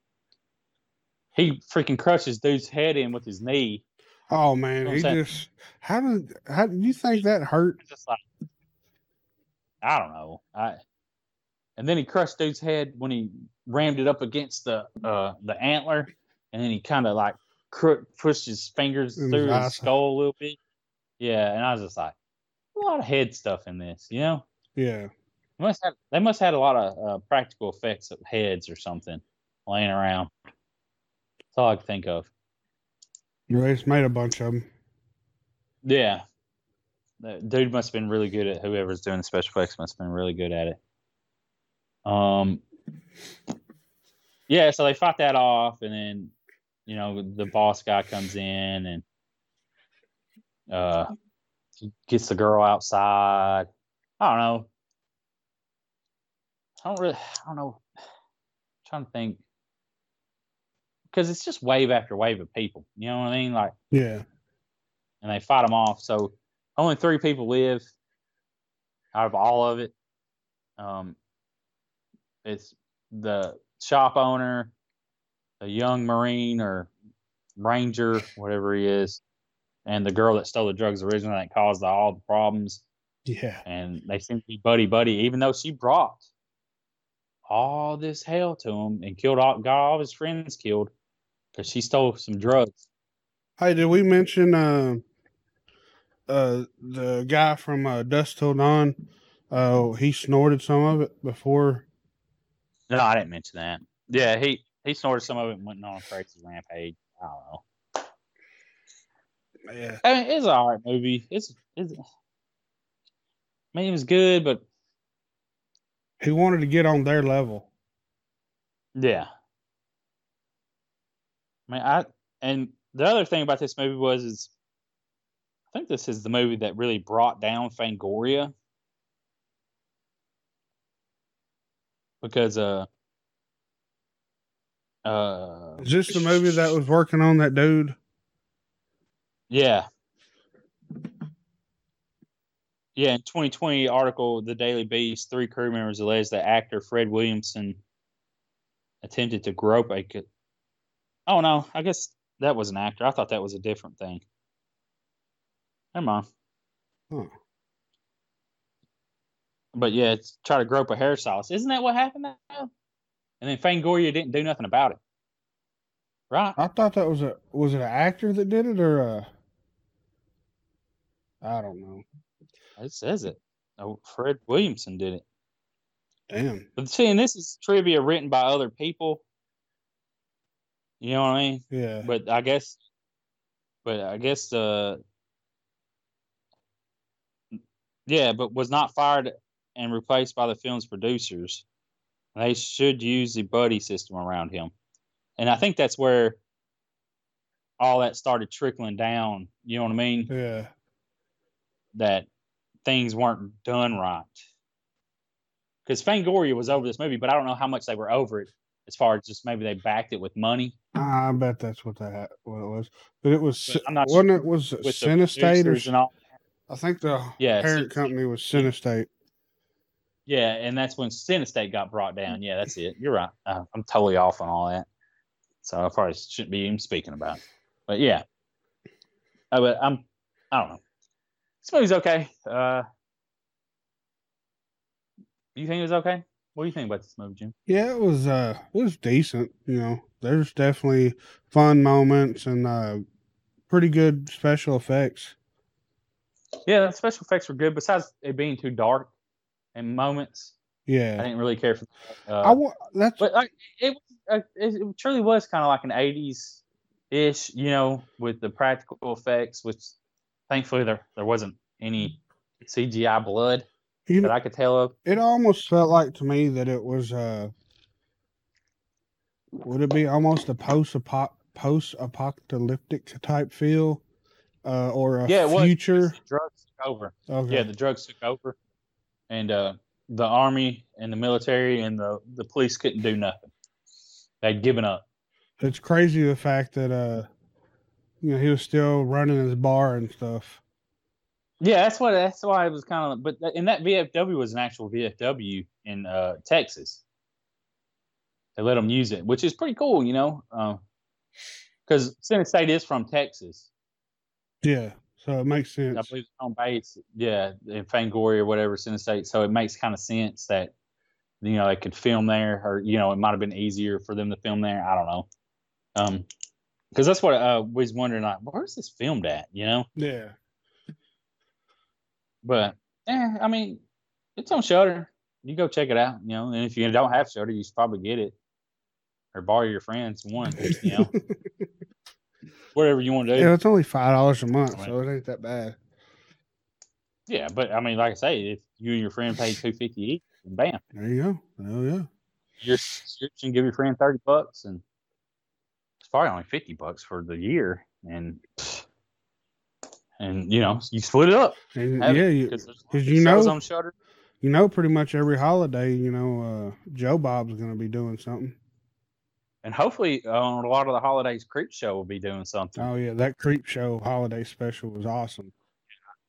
he freaking crushes dude's head in with his knee. Oh man, You know what he I'm saying? just how did how did you think that hurt? It's just like I don't know. I and then he crushed dude's head when he rammed it up against the uh, the antler, and then he kind of like cr- pushed his fingers In his through his eyes. skull a little bit. Yeah, and I was just like, a lot of head stuff in this, you know. Yeah. They must have they must have had a lot of uh, practical effects of heads or something laying around. That's all I can think of. They just made a bunch of them. Yeah, the dude must have been really good at whoever's doing the special effects must have been really good at it. Um, yeah, so they fought that off, and then you know the boss guy comes in and uh gets the girl outside. I don't know. I don't really. I don't know. I'm trying to think because it's just wave after wave of people. You know what I mean? Like, Yeah. and they fight them off. So only three people live out of all of it. Um, it's the shop owner, a young Marine or Ranger, whatever he is, and the girl that stole the drugs originally that caused all the problems. Yeah. And they seem to be buddy buddy, even though she brought all this hell to him and killed all, got all his friends killed because she stole some drugs. Hey, did we mention uh, uh, the guy from uh, Dusk Till Dawn? Uh, he snorted some of it before. No, I didn't mention that. Yeah, he he snorted some of it and went on a crazy rampage. I don't know. Yeah. I mean, it's an alright movie. It's it's. I mean, it was good, but He wanted to get on their level. yeah. I mean, I and the other thing about this movie was is I think this is the movie that really brought down Fangoria because uh uh Is this the movie that was working on that dude? yeah. Yeah, in twenty twenty article, The Daily Beast, three crew members alleged that actor Fred Williamson attempted to grope a. Oh no, I guess that was an actor. I thought that was a different thing. Never mind. Huh. But yeah, it's try to grope a hairstylist. Isn't that what happened now? And then Fangoria didn't do nothing about it, right? I thought that was a was it an actor that did it or a I don't know. It says it. Oh, Fred Williamson did it. Damn. But see, and this is trivia written by other people. You know what I mean? Yeah. But I guess, but I guess, uh, yeah, but was not fired and replaced by the film's producers. They should use the buddy system around him. And I think that's where all that started trickling down. You know what I mean? Yeah. That things weren't done right. Because Fangoria was over this movie, but I don't know how much they were over it as far as just maybe they backed it with money. I bet that's what that what it was. But it was But I'm not wasn't sure it was with the Cinestate or producers and all. I think the Yeah, parent Cin- company was Cinestate. Yeah, and that's when Cinestate got brought down. Yeah, that's it. You're right. Uh, I'm totally off on all that. So I probably shouldn't be even speaking about it. But yeah. Uh, but I'm, I don't know. This movie's okay. Uh, you think it was okay? What do you think about this movie, Jim? Yeah, it was uh it was decent, you know. There's definitely fun moments and uh pretty good special effects. Yeah, the special effects were good. Besides it being too dark in moments, I Yeah. didn't really care for that. Uh, I wa- that's But like, it, uh, it it truly was kind of like an eighties ish, you know, with the practical effects, which thankfully there there wasn't any C G I blood you that know, I could tell of. it almost felt like to me that it was uh would it be almost a post post apocalyptic type feel? Uh or a Yeah, it was. future. The drugs took over. Okay. Yeah, the drugs took over, and uh, the army and the military and the, the police couldn't do nothing. They'd given up. It's crazy the fact that uh you know he was still running his bar and stuff. Yeah, that's what. That's why it was kind of. But and that V F W was an actual V F W in uh, Texas. They let them use it, which is pretty cool, you know, because uh, Cinestate is from Texas. Yeah, so it makes sense. I believe it's on base, yeah, in Fangoria or whatever, Cinestate. So it makes kind of sense that you know they could film there, or you know, it might have been easier for them to film there. I don't know, um, because that's what I uh, was wondering, like, where's this filmed at? You know? Yeah. But eh, I mean, it's on Shudder. You go check it out, you know. And if you don't have Shudder, you should probably get it or borrow your friends one, you know. Whatever you want to do. Yeah, it's only five dollars a month, Right. so it ain't that bad. Yeah, but I mean, like I say, if you and your friend pay two fifty each, bam, There you go. Oh yeah. your subscription, give your friend thirty bucks, and it's probably only fifty bucks for the year, and and you know you split it up. And Have yeah, it, you, 'cause there's because you shows know, on Shudder. you know, pretty much every holiday, you know, uh, Joe Bob's going to be doing something. And hopefully, uh, on a lot of the holidays, Creep Show will be doing something. Oh yeah, that Creep Show holiday special was awesome.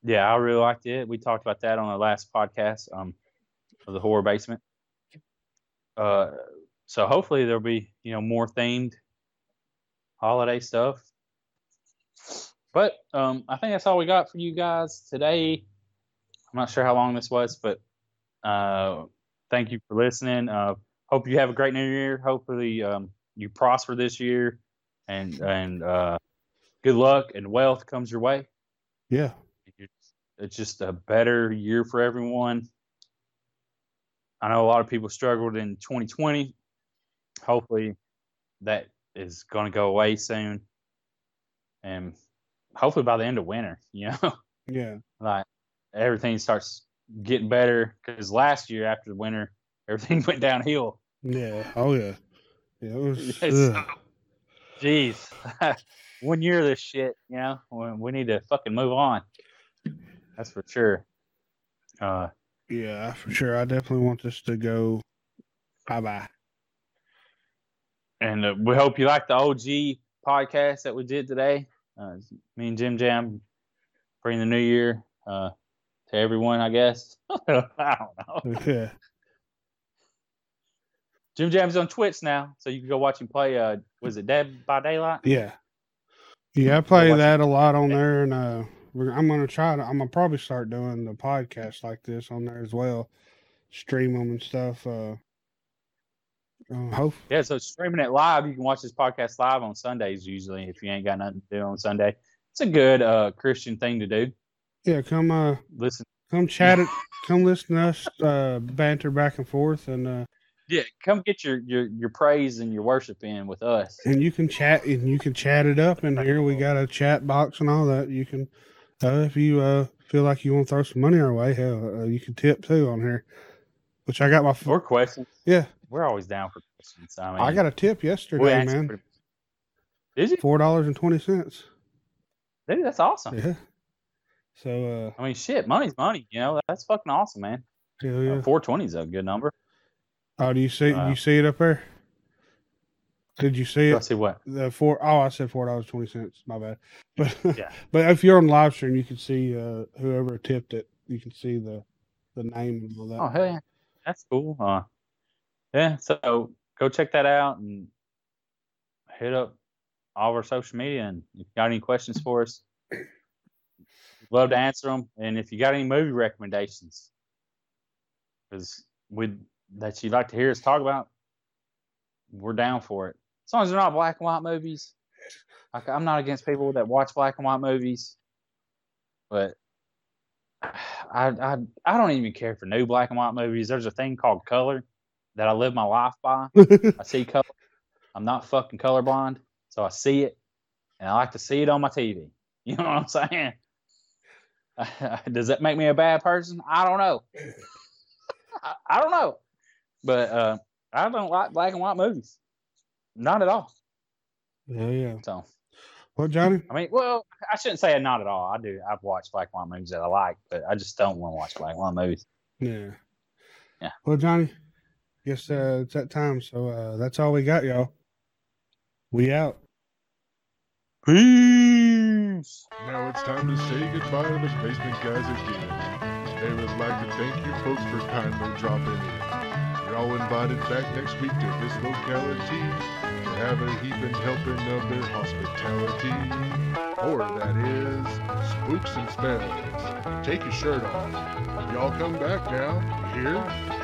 Yeah, I really liked it. We talked about that on the last podcast um, of the Horror Basement. Uh, so hopefully there'll be, you know, more themed holiday stuff. But um, I think that's all we got for you guys today. I'm not sure how long this was, but uh, thank you for listening. Uh, hope you have a great New Year. Hopefully um, you prosper this year, and and uh, good luck and wealth comes your way. Yeah. It's just a better year for everyone. I know a lot of people struggled in twenty twenty. Hopefully that is going to go away soon. And hopefully by the end of winter, you know, Yeah. like everything starts getting better, because last year after the winter, everything went downhill. Yeah. Oh yeah. Yeah. It was. Yes. ugh. Jeez, one year of this shit, you know, we, we need to fucking move on. That's for sure. Uh, Yeah, for sure. I definitely want this to go bye bye. and uh, we hope you like the O G podcast that we did today. Uh, me and Jim Jam bring the new year uh, to everyone, I guess. I don't know. Yeah. Jim Jam's on Twitch now, so you can go watch him play. Uh, was it Dead by Daylight? Yeah. Yeah, I play watch that a lot on there, and uh, we're, I'm gonna try to. I'm gonna probably start doing the podcast like this on there as well, stream them and stuff. Uh, uh hope. Yeah, so streaming it live, you can watch this podcast live on Sundays usually if you ain't got nothing to do on Sunday. It's a good uh, Christian thing to do. Yeah, come uh, Listen, come chat it, come listen to us uh, banter back and forth, and uh, yeah, come get your, your your praise and your worship in with us. and you can chat and you can chat it up in here. We got a chat box and all that. You can, uh, if you uh feel like you want to throw some money our way, hell, uh, you can tip too on here. Which I got my Or questions. yeah. We're always down for questions. I mean, I got a tip we yesterday, answer man. pretty- Did you? Four dollars and twenty cents. Dude, that's awesome. Yeah. So uh, I mean, shit, money's money. You know, that's fucking awesome, man. hell yeah. Uh, four twenty is a good number. Oh, do you see? uh, you see it up there? Did you see Let's it? see what. The four oh I said four dollars twenty cents. My bad. But Yeah. but if you're on live stream, you can see uh, whoever tipped it. You can see the the name and all that. Oh hell yeah, that's cool. Uh, yeah, so go check that out and hit up all of our social media. And if you got any questions for us, love to answer them. And if you got any movie recommendations, because we that you'd like to hear us talk about, we're down for it. As long as they're not black and white movies. Like, I'm not against people that watch black and white movies, but I, I I don't even care for new black and white movies. There's a thing called color that I live my life by. I see color. I'm not fucking colorblind, so I see it, and I like to see it on my T V. You know what I'm saying? Does that make me a bad person? I don't know. I, I don't know, but uh, I don't like black and white movies. Not at all. Yeah, yeah. So, What, Johnny? I mean, well, I shouldn't say not at all. I do. I've watched black and white movies that I like, but I just don't want to watch black and white movies. Yeah. Yeah. Well, Johnny, guess uh, it's that time. So uh, that's all we got, y'all. We out. Peace. Now it's time to say goodbye to the Basement Guys again. They would like to thank you folks for kindly dropping in. You're all invited back next week to this locality to have a heaping helping of their hospitality. Or that is, spooks and spells. Take your shirt off. Y'all come back now, you hear?